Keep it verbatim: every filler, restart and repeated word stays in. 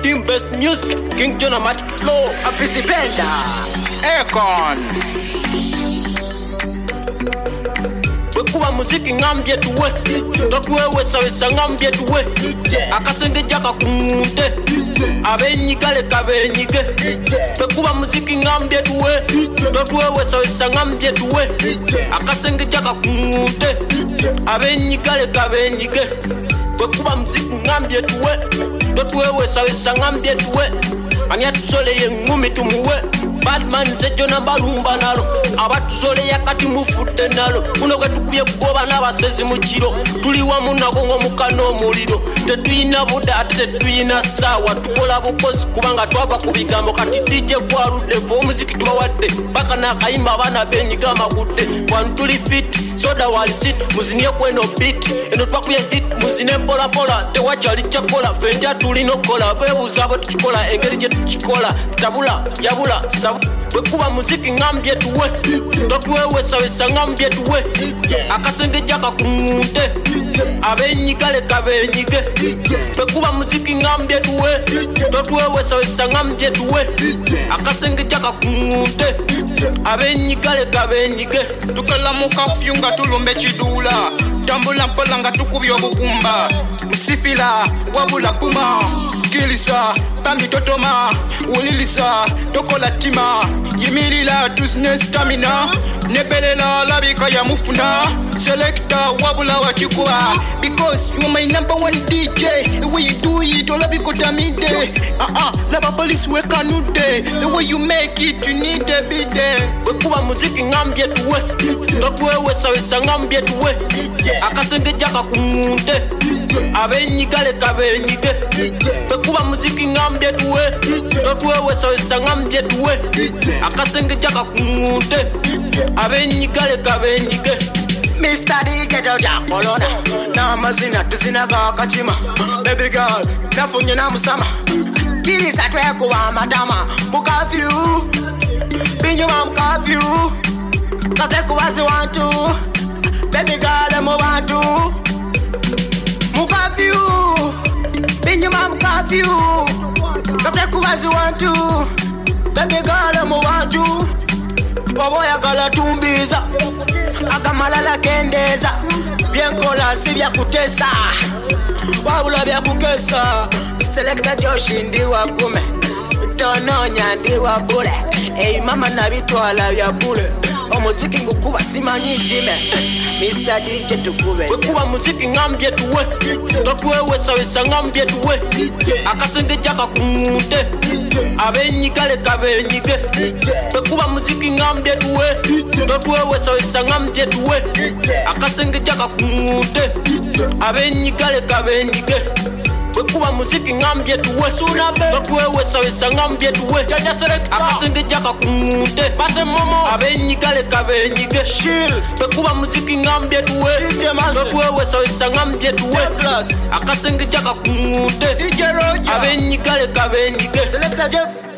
Team Best Music, King Jonomatic Flow, Afisi Benda, Aircon. Wekuba muziki ngambye tuwe, totwewe sawesa ngambye tuwe. Akasenge jaka kumunte, abenyigale kabenyige. Wekuba muziki ngambye tuwe, totwewe sawesa ngambye tuwe. Akasenge jaka kumunte, abenyigale kabenyige. Wekuba muziki ngambye tuwe, totwewe sawesa ngambye tuwe. Anya tusoleye ngumi tumuwe. Batman zejo nambalumba nalo abatuzole yakati mufute nalo kuno kwetukubye kugoba n'abasezi mu kiro tuli wamu nako ngo mukano muliro tetuyina buda ate tetuyina sawa tukola bukozi kubanga twava ku bigambo kati D J kwaludde fo muziki tubawadde baka nakayimba abana benyiga magudde wantu tuli fit soda wali sit muzinie kweno beat eno twakuye hit muzine pola pola tewachali chakola fenja tuli nokola bebuza abo tukikola engeri je tukikola tabula yabula wekuba muziki ngambye tuwe totwewe sawesa ngambye tuwe akasenge jaka kumunte abenyigale kabenyige wekuba muziki ngambye tuwe totwewe sawesa ngambye tuwe akasenge jaka kumunte abenyigale kabenyige tukala mukafyunga tulumbe chidula tambula mpola nga tukubyo bukumba musifila wabula puma kilisa tambi totoma ulilisa tokola tima yimirila tusne stamina nebelela labika ya mufuna selecta wabula wachikuwa because you are my number one D J the way you do it all labiko tamide ah ah laba police we kanude the way you make it you need a bit wekuba muziki ngambye tuwe totwewe sawesa ngambye tuwe akasenge jaka kumunte abenyigale kabenyige wekuba muziki ngambye tuwe totwewe sawesa ngambye tuwe akasenge jaka kumunte abenyigale kabenyige Mister D J Joja Kolona na mazina tuzina ga kachima baby girl nafunye na musama kilisa twekuba matama mukafyu binyo mam kafyu katekuba zi wantu baby girl mo wantu mukafyu binyo mam kafyu katekuba zi wantu baby girl mo wantu Waboya gala tumbiza akamalala kendeza byenkola si bya kutesa wabula bya kukesa selecta Joshi ndi wakume tononya ndi wabule ei mama nabitwala bya bule omuziki ngukuba simanyi jime Mister D J tukube wekuba muziki ngambye tuwe totwewe sawesa ngambye tuwe akasenge jaka kumunte abenyigale kabenyige wekuba muziki ngambye tuwe totwewe sawesa ngambye tuwe akasenge jaka kumunte abenyigale kabenyige wekuba muziki ngambye tuwe totwewe sawesa ngambye tuwe akasenge jaka kumunte base momo abenyigale kabenyige wekuba muziki ngambye tuwe totwewe sawesa ngambye tuwe akasenge jaka kumunte abenyigale kabenyige Selecta Jeff